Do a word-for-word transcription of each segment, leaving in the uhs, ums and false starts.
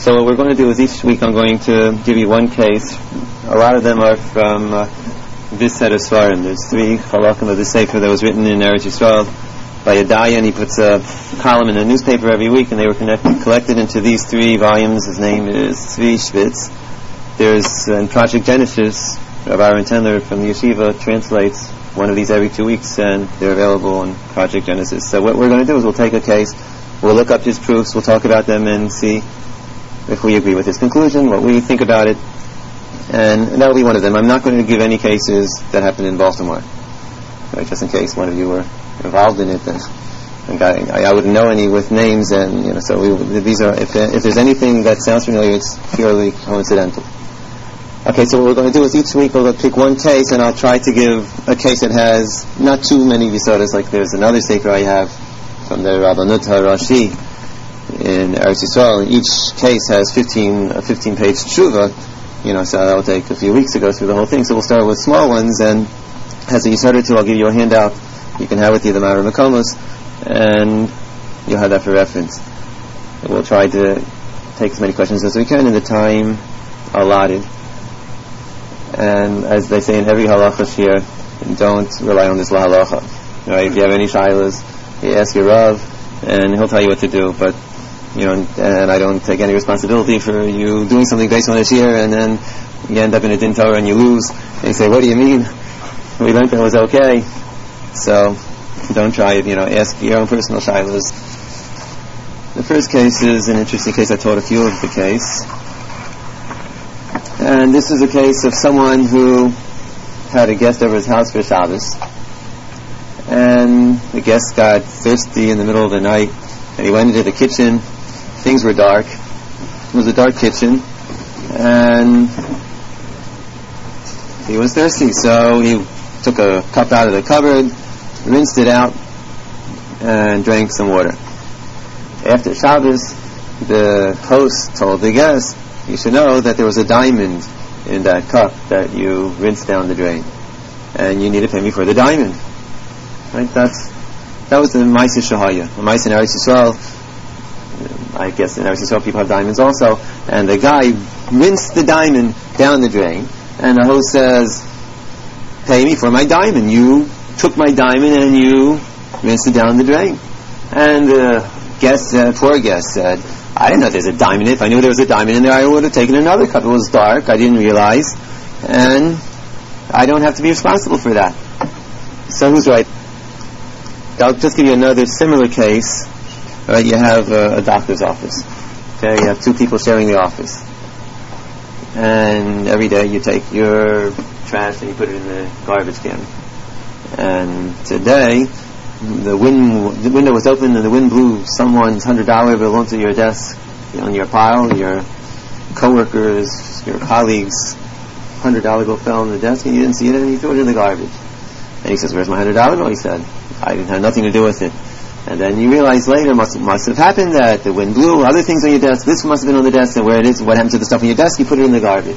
So what we're going to do is each week I'm going to give you one case. A lot of them are from uh, this set of Svarim. There's three halakim of the Sefer that was written in Eretz Yisrael by Yedaya, and he puts a column in a newspaper every week, and they were connected, collected into these three volumes. His name is Tzvi Schwitz. There's, uh, in Project Genesis, Rabbi Aaron Tendler from the Yeshiva translates one of these every two weeks, and they're available on Project Genesis. So what we're going to do is we'll take a case, we'll look up his proofs, we'll talk about them, and see if we agree with his conclusion, what we think about it, and that'll be one of them. I'm not going to give any cases that happened in Baltimore, right, just in case one of you were involved in it, and, and I, I wouldn't know any with names, and you know, so we, these are, if, if there's anything that sounds familiar, it's purely coincidental. Okay, so what we're going to do is each week we'll pick one case, and I'll try to give a case that has not too many visodas. Like there's another sefer I have from the Rabbanut HaRashi in Eretz Yisrael, and each case has fifteen a fifteen page tshuva, you know, so that'll take a few weeks to go through the whole thing. So we'll start with small ones, and as a Yisod or two, I'll give you a handout. You can have with you the Ma'arim Makomos, and you'll have that for reference. And we'll try to take as many questions as we can in the time allotted. And as they say in every halacha here, don't rely on this la halacha. Right? If you have any shilas, you ask your Rav, and he'll tell you what to do. But you know, and I don't take any responsibility for you doing something based on a shir, and then you end up in a din Torah and you lose. And you say, "What do you mean? We learned that it was okay." So don't try it. You know, ask your own personal shilas. The first case is an interesting case. I taught a few of the case. And this is a case of someone who had a guest over his house for Shabbos, and the guest got thirsty in the middle of the night, and he went into the kitchen. Things were dark. It was a dark kitchen, and he was thirsty, so he took a cup out of the cupboard, rinsed it out, and drank some water. After Shabbos, the host told the guest, "You should know that there was a diamond in that cup that you rinsed down the drain, and you need to pay me for the diamond." Right? That's that was the Ma'aseh Shahaya. The Ma'aseh in Eretz Yisrael. I guess in Eretz Yisrael people have diamonds also, and the guy rinsed the diamond down the drain, and the host says, "Pay me for my diamond. You took my diamond and you rinsed it down the drain." And the guest, uh, poor guest, said, "I didn't know there's a diamond in it. If I knew there was a diamond in there, I would have taken another cup. It was dark. I didn't realize. And I don't have to be responsible for that." So who's right? I'll just give you another similar case. Right, you have uh, a doctor's office. Okay, you have two people sharing the office. And every day you take your trash and you put it in the garbage can. And today, the wind, the window was open and the wind blew someone's hundred dollar bill onto your desk, on your pile. Your coworkers, your colleagues' hundred dollar bill fell on the desk, and you didn't see it, and you threw it in the garbage. And he says, "Where's my hundred dollar bill?" He said, "I didn't have nothing to do with it." And then you realize later, must must have happened that the wind blew other things on your desk. This must have been on the desk, and where it is, what happened to the stuff on your desk? You put it in the garbage.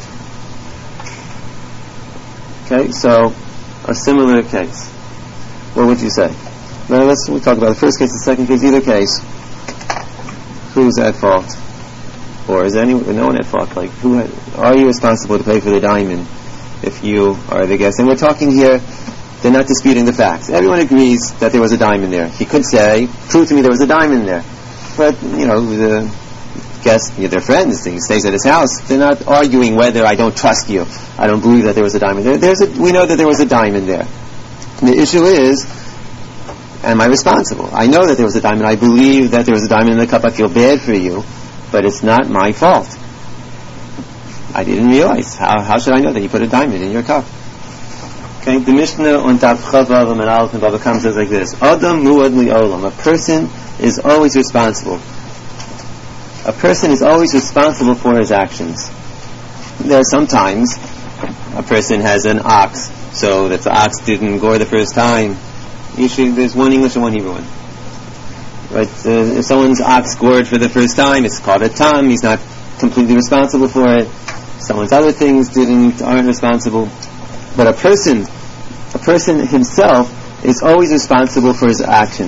Okay, so a similar case. What would you say? Now let's we talk about the first case, the second case, either case. Who's at fault, or is anyone no one at fault? Like, who had, are you responsible to pay for the diamond if you are the guest? And we're talking here. They're not disputing the facts. Everyone agrees that there was a diamond there. He could say, "Prove to me there was a diamond there." But you know, the guests, you know, they're friends. He stays at his house. They're not arguing whether I don't trust you. I don't believe that there was a diamond there. There's a, we know that there was a diamond there. The issue is, am I responsible? I know that there was a diamond. I believe that there was a diamond in the cup. I feel bad for you, but it's not my fault. I didn't realize. How, how should I know that you put a diamond in your cup? Okay, the Mishnah on Tav Chavav and Aleph and Bava Kama says like this: Adam muad li'olam. A person is always responsible. A person is always responsible for his actions. There are sometimes a person has an ox, so that the ox didn't gore the first time. Usually there's one English and one Hebrew one. Right? Uh, if someone's ox gored for the first time, it's called a tam. He's not completely responsible for it. Someone's other things didn't aren't responsible. But a person, a person himself is always responsible for his actions.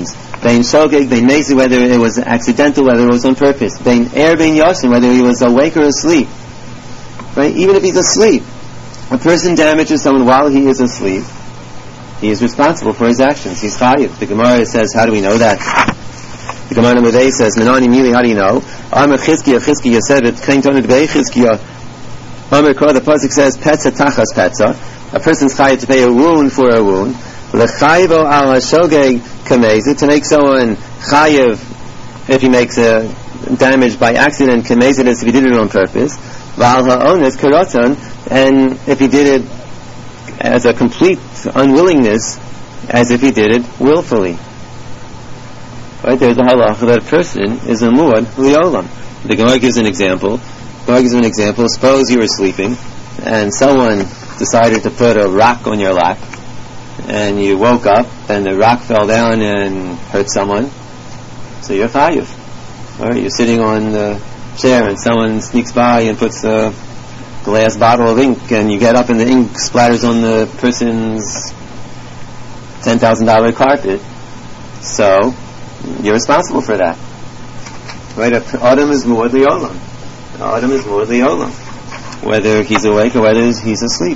Bein shogeg, bein mezi, whether it was accidental, whether it was on purpose. Bein er, bein yoshin, whether he was awake or asleep. Right? Even if he's asleep, a person damages someone while he is asleep, he is responsible for his actions. He's chayiv. The Gemara says, how do we know that? The Gemara number eight says, Menani mili, how do you know? Amar Chizkiya, Chizkiya said it, Kain Toned Bei Chizkiya. Amar Kor, the pasuk says, Petza tachas petza. A person's chayiv to pay a wound for a wound. L'chayivo al hashogeg kamezit, to make someone chayiv if he makes a damage by accident, kamezit as if he did it on purpose. V'al ha'ones karotan, and if he did it as a complete unwillingness, as if he did it willfully. Right, there's a halacha that a person is a muad liolam. The Gemara gives an example. The Gemara gives an example. Suppose you were sleeping, and someone decided to put a rock on your lap, and you woke up, and the rock fell down and hurt someone. So you're chayiv. Or you're sitting on the chair, and someone sneaks by and puts a glass bottle of ink, and you get up, and the ink splatters on the person's ten thousand dollar carpet. So you're responsible for that. Right? Adam is muad liolam. Adam is muad liolam, whether he's awake or whether he's asleep.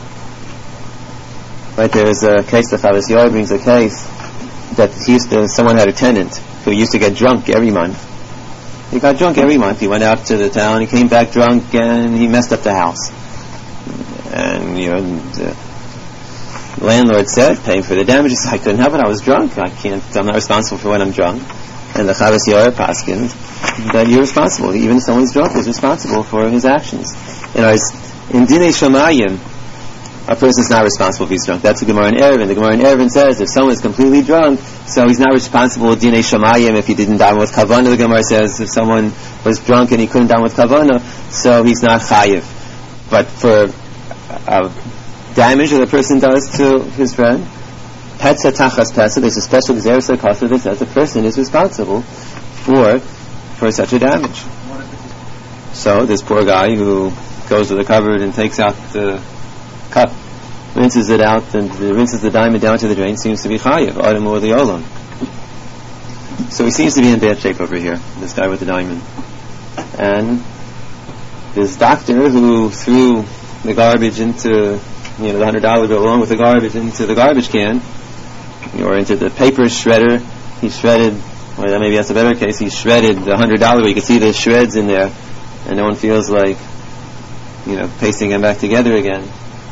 Right? There is a case, the Chavis Yoy brings a case that he used to, someone had a tenant who used to get drunk every month. He got drunk every month. He went out to the town, he came back drunk, and he messed up the house. And, you know, the landlord said, paying for the damages, I couldn't help it, I was drunk. I can't, I'm not responsible for when I'm drunk. And the Chavis Yoy paskin that you're responsible. Even if someone's drunk is responsible for his actions. You know, in Dinei Shamayim, a person is not responsible if he's drunk. That's the Gemara in Erevin. The Gemara in Erevin says if someone is completely drunk, so he's not responsible with Dinei Shamayim if he didn't daven with Kavanah. The Gemara says if someone was drunk and he couldn't daven with Kavanah, so he's not chayiv. But for uh, damage that a person does to his friend, Petza tachas petza, there's a special Gzeres HaKosher that says the person is responsible for for such a damage. So this poor guy who goes to the cupboard and takes out the cup, rinses it out, and rinses the diamond down to the drain, seems to be chayiv, adam or the olam. So he seems to be in bad shape over here, this guy with the diamond. And this doctor who threw the garbage into, you know, the hundred dollar bill along with the garbage into the garbage can, or into the paper shredder, he shredded, or maybe that's a better case, he shredded the hundred dollar bill. You can see the shreds in there, and no one feels like, you know, pasting them back together again.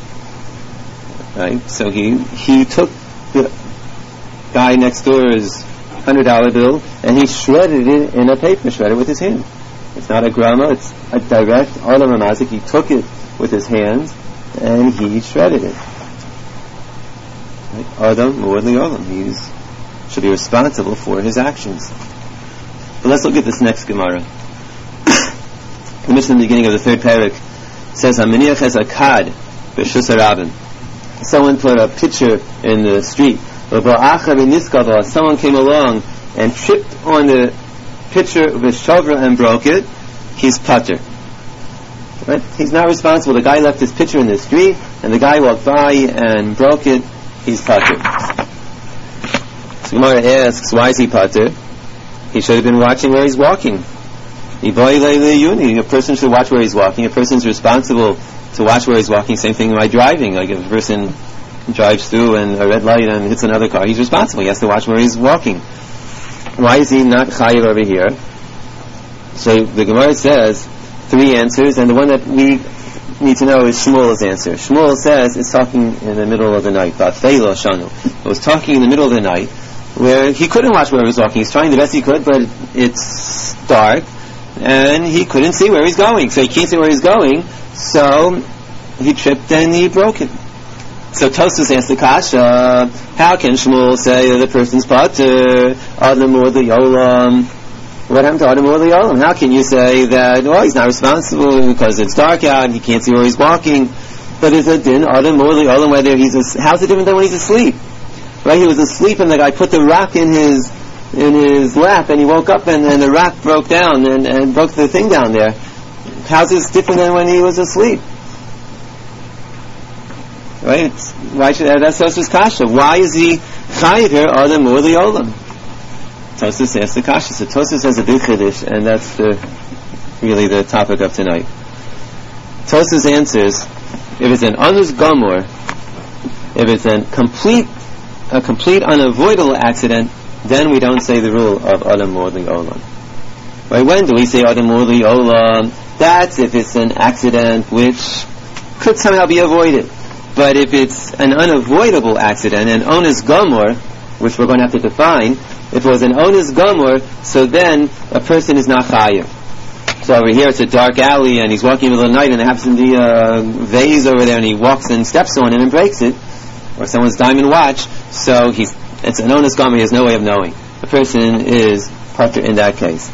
Right? So he he took the guy next door's hundred dollar bill and he shredded it in a paper shredder with his hand. It's not a grama, it's a direct olam hamazik. He took it with his hands and he shredded it. Right? Adam muad liolam. He should be responsible for his actions. But let's look at this next Gemara. The Mishnah in the beginning of the third parak says, "Haminiach es akad b'shus harabim." Someone put a pitcher in the street. Someone came along and tripped on the pitcher with shavra and broke it. He's pater. Right? He's not responsible. The guy left his pitcher in the street, and the guy walked by and broke it. He's pater. So Gemara asks, why is he pater? He should have been watching where he's walking. A person should watch where he's walking. A person's responsible to watch where he's walking. Same thing by driving. Like if a person drives through and a red light and hits another car, he's responsible. He has to watch where he's walking. Why is he not chayiv over here? So the Gemara says three answers, and the one that we need to know is Shmuel's answer. Shmuel says it's talking in the middle of the night. It was talking in the middle of the night where he couldn't watch where he was walking. He's trying the best he could, but it's dark and he couldn't see where he's going. So he can't see where he's going. So he tripped and he broke it. So Tosfos asked the kasha, how can Shmuel say that the person's pater, Adam or the Yolam? What happened to Adam or the Yolam? How can you say that, well, he's not responsible because it's dark out and he can't see where he's walking? But is it din Adam or the Yolam whether he's a, how's it different than when he's asleep? Right? He was asleep and the guy put the rock in his in his lap and he woke up and, and the rock broke down and, and broke the thing down there. How's this different than when he was asleep? Right? Why should that's Tosfos kasha? Why is he chayiv here? Adam or the Olam? Tosfos asks the kasha. So Tosfos has a big chiddush, and that's the really the topic of tonight. Tosfos answers, if it's an onus gomor, if it's a complete, a complete unavoidable accident, then we don't say the rule of Adam Mordli Olam. Right? When do we say Adam Mordli Olam? That's if it's an accident which could somehow be avoided. But if it's an unavoidable accident, an onus gomor, which we're going to have to define, if it was an onus gomor, so then a person is not chayiv. So over here it's a dark alley and he's walking in the middle of the night and there happens to be a vase over there and he walks and steps on it and breaks it, or someone's diamond watch, so he's it's an onus gomor, he has no way of knowing. The person is patur in that case.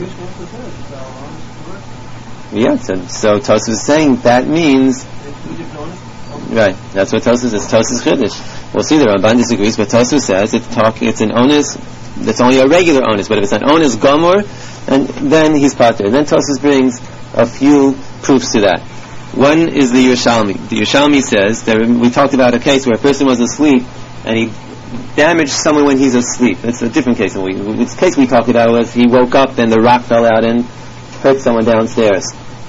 Yeah, so, so Tosfos is saying that means, right, that's what Tosfos is. Tosfos chiddush. We'll see the Ramban disagrees, but Tosfos says it's talk, it's an onus, that's only a regular onus, but if it's an onus gomor, and then he's patur. And then Tosfos brings a few proofs to that. One is the Yerushalmi. The Yerushalmi says that we talked about a case where a person was asleep and he damaged someone when he's asleep. It's a different case. We, the case we talked about was he woke up and the rock fell out and hurt someone downstairs.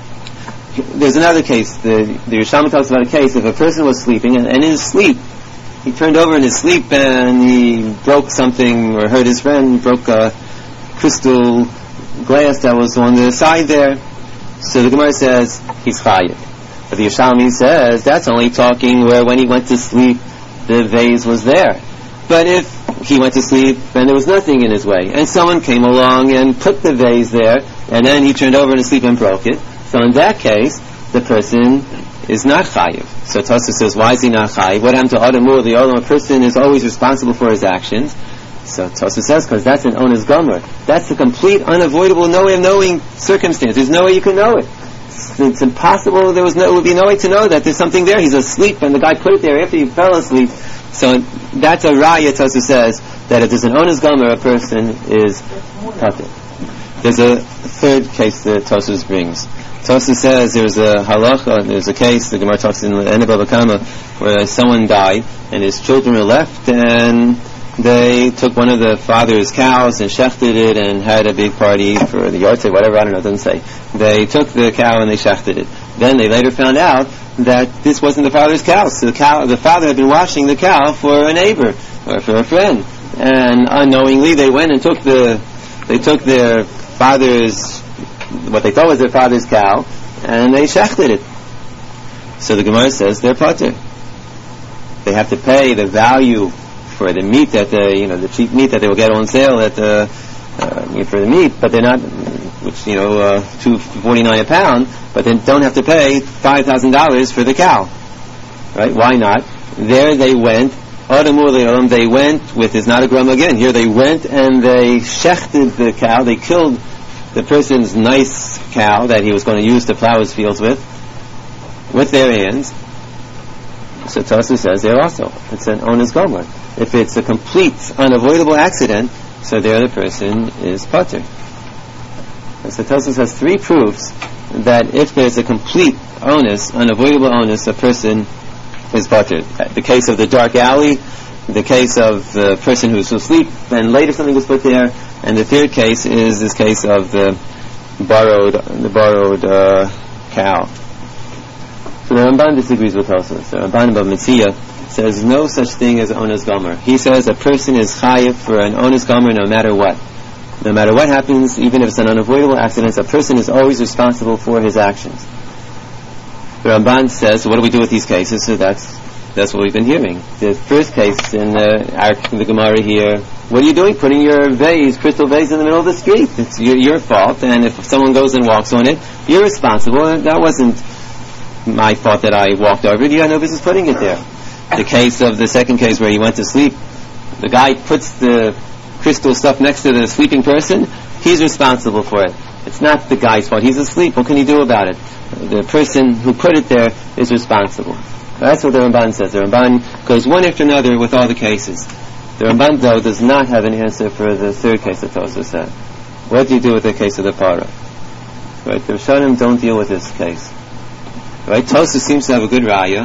There's another case. The, the Yerushalmi talks about a case if a person was sleeping and, and in his sleep he turned over in his sleep and he broke something or hurt his friend, broke a crystal glass that was on the side there. So the Gemara says he's chayiv. But the Yerushalmi says that's only talking where when he went to sleep the vase was there. But if he went to sleep and there was nothing in his way and someone came along and put the vase there and then he turned over in his sleep and broke it, so in that case the person is not chayiv. So Tosfos says, why is he not chayiv? What happened to Adam Mordli Olam? A person is always responsible for his actions. So Tosfos says, because that's an onus gomer. That's a complete, unavoidable, no way of knowing circumstance. There's no way you can know it. It's, it's impossible. There was no, would be no way to know that there's something there. He's asleep, and the guy put it there after he fell asleep. So that's a raya. Tosfos says that if there's an onus gomer, a person is patur. There's a third case that Tosfos brings. Tosfos says there's a halacha, there's a case, the Gemara talks in the end of Bava Kama, where someone died and his children were left and they took one of the father's cows and shechted it and had a big party for the yard sale, whatever, I don't know, it doesn't say. They took the cow and they shechted it. Then they later found out that this wasn't the father's cow. So the cow, the father had been washing the cow for a neighbor or for a friend. And unknowingly they went and took the, they took their father's, what they thought was their father's cow, and they shechted it. So the Gemara says they're patur. They have to pay the value for the meat that they, you know, the cheap meat that they will get on sale at the uh, for the meat, but they're not, which you know, uh, two forty nine a pound, but they don't have to pay five thousand dollars for the cow, right? Why not? There they went. They went with is not a grum again. Here they went and they shechted the cow. They killed the person's nice cow that he was going to use to plow his fields with, with their hands. So Tosfos says there also, it's an onus gomer. If it's a complete, unavoidable accident, so there the person is patur. And so Tosfos has three proofs that if there's a complete onus, unavoidable onus, a person is patur. The case of the dark alley, the case of the person who's asleep and later something was put there, and the third case is this case of the borrowed the borrowed uh, cow. So the Ramban disagrees with Tosfos. The Ramban of Metzia says no such thing as onus gomer. He says a person is chayiv for an onus gomer no matter what. No matter what happens, even if it's an unavoidable accident, a person is always responsible for his actions. The Ramban says, so what do we do with these cases? So that's that's what we've been hearing. The first case in the, our, the Gemara here, what are you doing? Putting your vase, crystal vase in the middle of the street. It's your, your fault, and if someone goes and walks on it, you're responsible. That wasn't my fault that I walked over it. You had no business putting it there. The case of the second case where he went to sleep, the guy puts the crystal stuff next to the sleeping person, he's responsible for it. It's not the guy's fault. He's asleep. What can he do about it? The person who put it there is responsible. That's what the Ramban says. The Ramban goes one after another with all the cases. The Ramban, though, does not have an answer for the third case that Tosfos said. What do you do with the case of the para? Right? The Rishonim don't deal with this case. Right? Tosfos seems to have a good raya,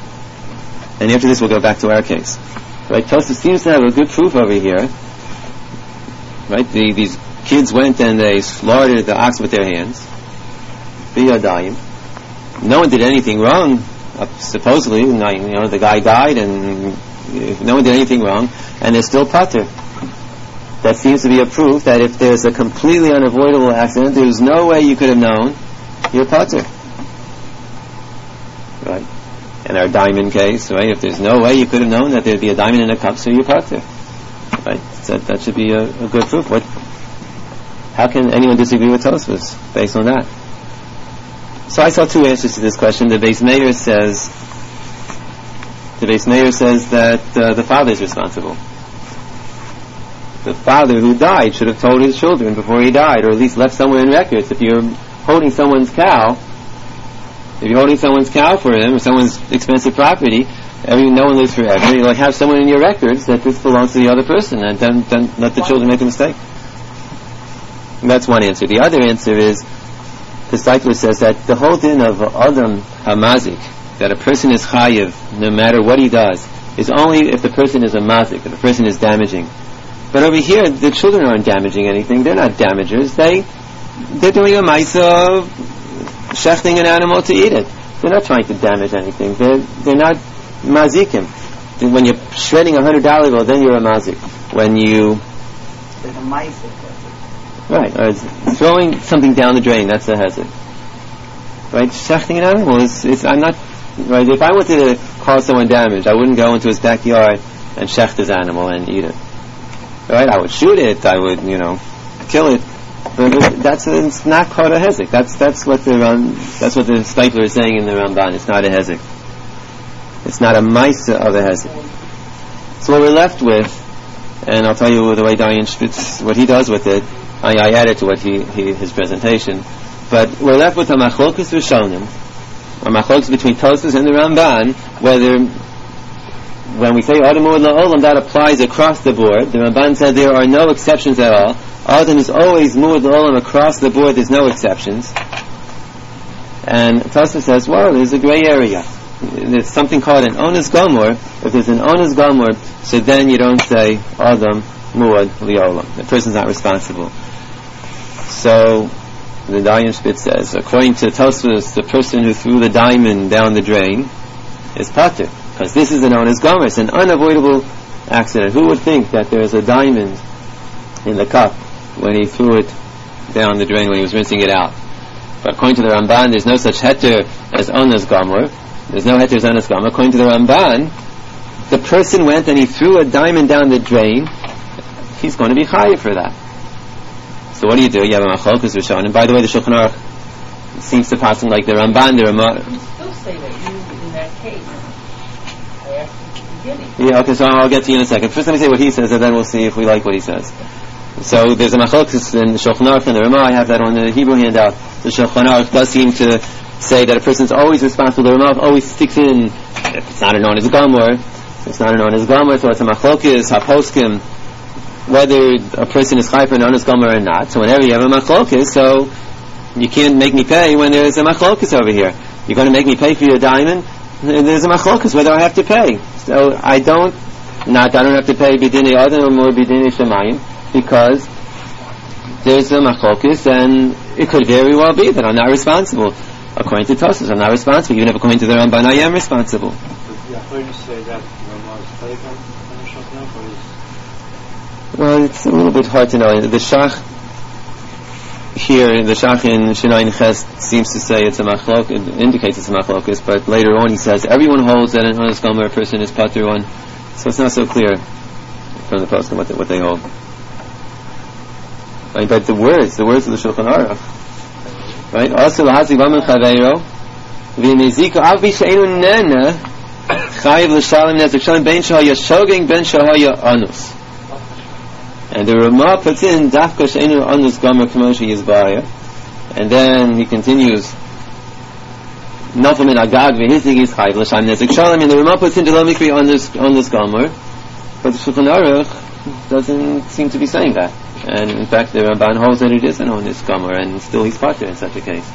and after this we'll go back to our case. Right? Tosfos seems to have a good proof over here right? The, these kids went and they slaughtered the ox with their hands. Biyadayim. No one did anything wrong, uh, supposedly. You know, the guy died, and no one did anything wrong, and they're still pater. That seems to be a proof that if there's a completely unavoidable accident, there's no way you could have known, you're pater. Right? In our diamond case, right? If there's no way you could have known that there'd be a diamond in a cup, so you're pater. Right? So that should be a, a good proof. What? How can anyone disagree with Tosfos based on that? So I saw two answers to this question. The Beis Meir says, the Beis Meir says that uh, the father is responsible. The father who died should have told his children before he died, or at least left somewhere in records. If you're holding someone's cow, if you're holding someone's cow for him, or someone's expensive property, every, no one lives forever, you'll have someone in your records that this belongs to the other person, and then, then let the children make a mistake. And that's one answer. The other answer is, the Seifler says that the whole din of Adam HaMazik, that a person is chayiv no matter what he does, is only if the person is a mazik, if the person is damaging. But over here, the children aren't damaging anything. They're not damagers. They, they're doing a ma'isa of shechting an animal to eat it. They're not trying to damage anything. They're, they're not mazikim. When you're shredding a hundred dollar bill, then you're a mazik. When you... There's a ma'isa. Right, or throwing something down the drain, that's a hezek. Right, shechting an animal is, is, I'm not, right, if I wanted to cause someone damage, I wouldn't go into his backyard and shecht his animal and eat it. Right, I would shoot it, I would, you know, kill it, but it, that's, it's not called a hezek. That's, that's what the, um, that's what the Seifler is saying in the Ramban, it's not a hezek. It's not a ma'isa of a hezek. So what we're left with, and I'll tell you the way Dayan Spitz, what he does with it, I, I added to what he, he his presentation, but we're left with a machlokus rishonim, a machlokus between Tosfos and the Ramban, whether when we say Adam Mu'ad La'olam, that applies across the board. The Ramban said there are no exceptions at all. Adam is always Mu'ad La'olam across the board. There's no exceptions. And Tosfos says, well, there's a gray area. There's something called an onus gomor. If there's an onus gomor, so then you don't say Adam Mu'ad La'olam. The person's not responsible. So the Dayan Spitz says, according to Tosfos, the person who threw the diamond down the drain is pater, because this is an onus gomer. It's an unavoidable accident. Who would think that there's a diamond in the cup when he threw it down the drain when he was rinsing it out? But according to the Ramban, there's no such heter as onus gomer. There's no heter as onus gomer. According to the Ramban, the person went and he threw a diamond down the drain. He's going to be chayiv for that. So what do you do? You have a machlokus rishon. And by the way, the Shulchan Aruch seems to pass like the Ramban, the Ramah. You still say that you, in that case, I asked you at the beginning. Yeah, okay, so I'll get to you in a second. First let me say what he says, and then we'll see if we like what he says. So there's a machlokus in the Shulchan Aruch and the Ramah. I have that on the Hebrew handout. The Shulchan Aruch does seem to say that a person's always responsible. The Ramah always sticks in, if it's not a known as gomor, it's not a known as gomor, so it's a machlokus, haposkim, whether a person is chayv for an onus gomer or not. So whenever you have a machlokus, so you can't make me pay when there's a machlokus over here. You're going to make me pay for your diamond, there's a machlokus whether I have to pay. So I don't, not I don't have to pay b'dinei adam or b'dinei shemayim, because there's a machlokus, and it could very well be that I'm not responsible. According to Tosfos, I'm not responsible. Even if according to the Ramban, I am responsible. Yeah, where do you say that Ramah is taken on the Shulchan Aruch, or is... Well, it's a little bit hard to know. The Shach here, the Shach in Shinayin Ches seems to say it's a machlok, it indicates it's a machlokus, but later on he says everyone holds that an honest gomer person is pater one, so it's not so clear from the post what, what they hold. Right, but the words, the words of the Shulchan Aruch, right? Also, lahazi vamen chaveiro v'mezika avi she'enu nena chayiv l'shalim nezik shalim ben shahaya shoging ben shahaya anus. And the Ramah puts in dafka she'enu anus gomer k'moshe yizbaya, and then he continues nofel min agag v'hizig is chayiv l'shalim nezik shalim, and the Ramah puts in the lo mikri anus anus gomer, but the Shulchan Aruch doesn't seem to be saying that. And in fact, the Ramban holds that it is an onus gomer, and still he's pater in such a case.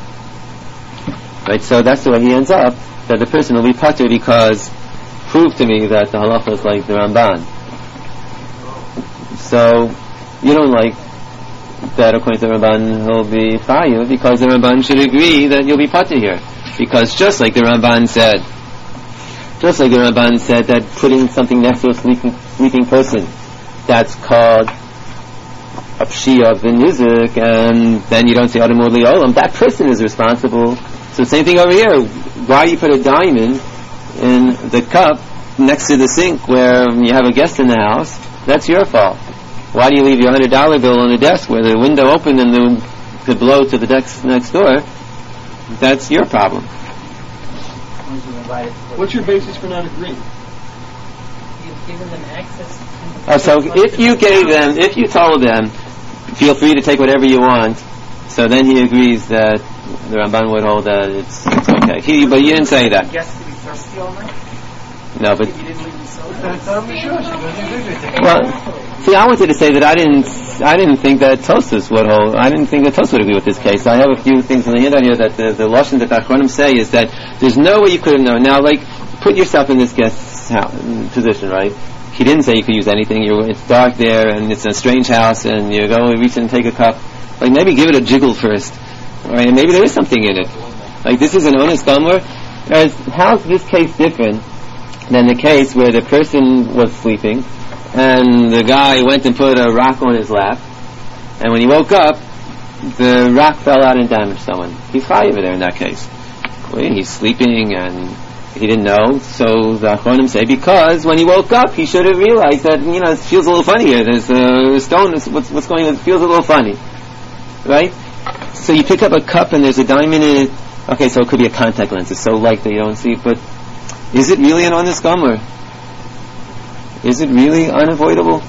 Right, so that's the way he ends up, that the person will be pater because prove to me that the halacha is like the Ramban. So you don't like that according to the Ramban he'll be chayiv, because the Ramban should agree that you'll be pater here. Because just like the Ramban said, just like the Ramban said that putting something next to a sleeping, sleeping person, that's called a pshia of the nizik, and then you don't say Adam Ur Li'olam, that person is responsible. So same thing over here. Why you put a diamond in the cup next to the sink where you have a guest in the house? That's your fault. Why do you leave your hundred dollar bill on the desk where the window opened and the wind could blow to the desk next door? That's your problem. What's your basis for not agreeing? You've given them access. Oh, so if you gave them, if you told them, feel free to take whatever you want, so then he agrees that the Ramban would hold that it's, it's okay. He, but you didn't say that. Guests to be thirsty all night? No, but... You didn't leave them soda? Well, see, I wanted to say that I didn't, I didn't think that Tosfos would hold. I didn't think that Tosfos would agree with this case. I have a few things in the handout here that the, the lashon that the Achronim say is that there's no way you could have known. Now, like, put yourself in this guest's house, position, right? He didn't say you could use anything. You're, it's dark there, and it's a strange house, and you go reach in and take a cup. Like, maybe give it a jiggle first, right? And maybe there is something in it. Like, this is an honest gomer. How's this case different than the case where the person was sleeping and the guy went and put a rock on his lap, and when he woke up the rock fell out and damaged someone? He's chayiv there in that case. Well, he's sleeping and he didn't know, so the Achronim say because when he woke up he should have realized that, you know, it feels a little funny here, there's a stone, what's, what's going on, it feels a little funny, right? So you pick up a cup and there's a diamond in it. Okay, so it could be a contact lens, it's so light that you don't see, but is it really an honest gomer? Is it really unavoidable?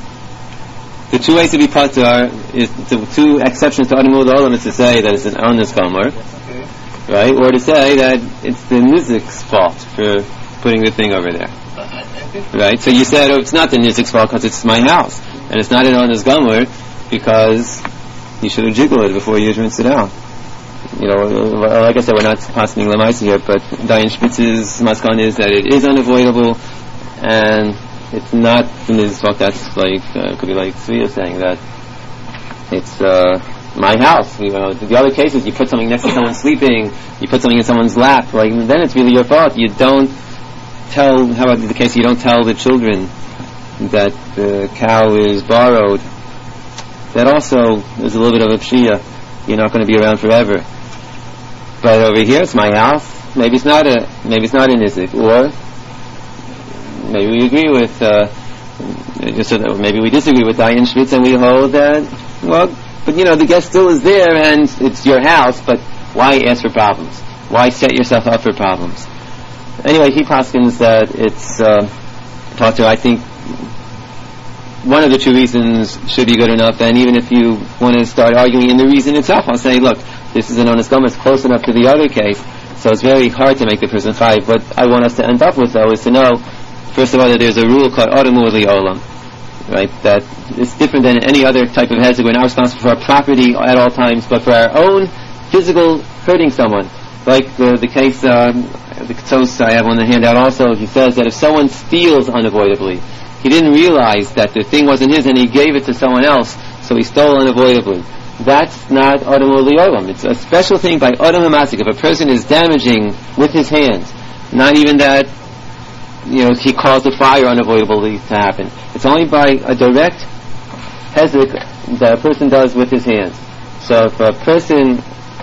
The two ways to be pater are, is the two exceptions to Adam Ur Li'olam is to say that it's an honest gomer, right? Or to say that it's the nizik's fault for putting the thing over there, right? So you said, oh, it's not the nizik's fault because it's my house, and it's not an honest gomer because you should have jiggled it before you rinse it out. You know, like I said, we're not passing Lamaisa here, but Dayan Spitz's maskan is that it is unavoidable, and it's not the nizik's fault. That's like, uh, could be like Tzvi saying that it's, uh, my house. You know, the other cases, you put something next to someone sleeping, you put something in someone's lap, like, then it's really your fault. You don't tell, how about the case, you don't tell the children that the cow is borrowed. That also is a little bit of a pshia. You're not going to be around forever. But over here, it's my house. Maybe it's not a, maybe it's not a nizik, or maybe we agree with, uh, just so that maybe we disagree with Dayan Spitz and we hold that, well, but you know, the guest still is there and it's your house, but why ask for problems? Why set yourself up for problems? Anyway, he paskins that it's, uh, pater, I think, one of the two reasons should be good enough, and even if you want to start arguing in the reason itself, I'll say, look, this is an honest gomer, it's close enough to the other case, so it's very hard to make the person chayiv. What I want us to end up with, though, is to know, first of all, that there's a rule called Adam Ur Li'olam, right? That it's different than any other type of hezek. We're not responsible for our property at all times, but for our own physical hurting someone. Like the, the case, um, the Ketos I have on the handout also, he says that if someone steals unavoidably, he didn't realize that the thing wasn't his and he gave it to someone else, so he stole unavoidably. That's not Adam Ur Li'olam. It's a special thing by Adam HaMazik. If a person is damaging with his hands, not even that, you know, he caused a fire unavoidably to happen. It's only by a direct hezek that a person does with his hands. So if a person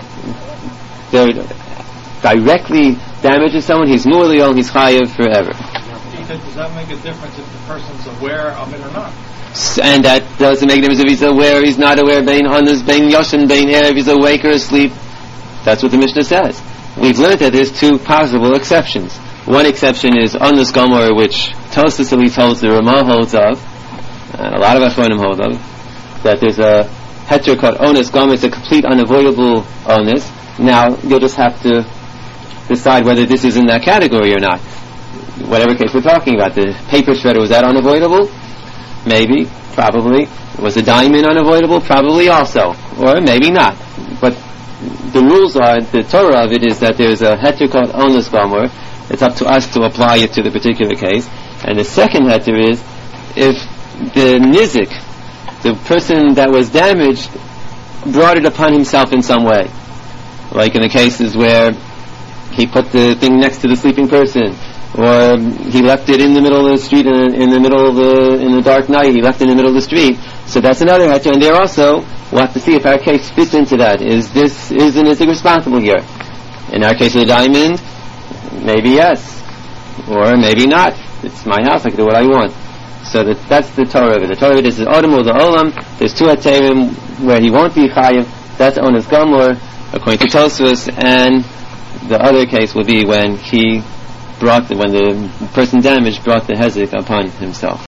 directly damages someone, he's Ur Li'olam, he's chayiv forever. Does that make a difference if the person's aware of it or not? And that doesn't make a difference if he's aware or he's not aware. Bein honest, bein yoshin, bein erev, if he's awake or asleep. That's what the Mishnah says. We've learned that there's two possible exceptions. One exception is honest gomer, which Tosfos at least holds, the Ramah holds of, and a lot of Achronim hold of, that there's a heter called honest gomer. It's a complete unavoidable honest. Now you'll just have to decide whether this is in that category or not. Whatever case we're talking about, the paper shredder, was that unavoidable? Maybe, probably. Was the diamond unavoidable? Probably also. Or maybe not. But the rules are, the Torah of it is that there's a heter called honest gomer. It's up to us to apply it to the particular case. And the second heter is, if the nizik the person that was damaged brought it upon himself in some way. Like in the cases where he put the thing next to the sleeping person, or he left it in the middle of the street, in, in the middle of the, in the dark night, he left it in the middle of the street. So that's another heter, and there also, we'll have to see if our case fits into that. Is this, is the Nizik responsible here? In our case of the diamond, maybe yes, or maybe not. It's my house, I can do what I want. So that, that's the Torah of it. The Torah of it is the Odom or the Olam. There's two heterim where he won't be chayiv. That's Onas Gamor, according to Tosfos, and the other case will be when he brought the, when the person damaged brought the hezek upon himself.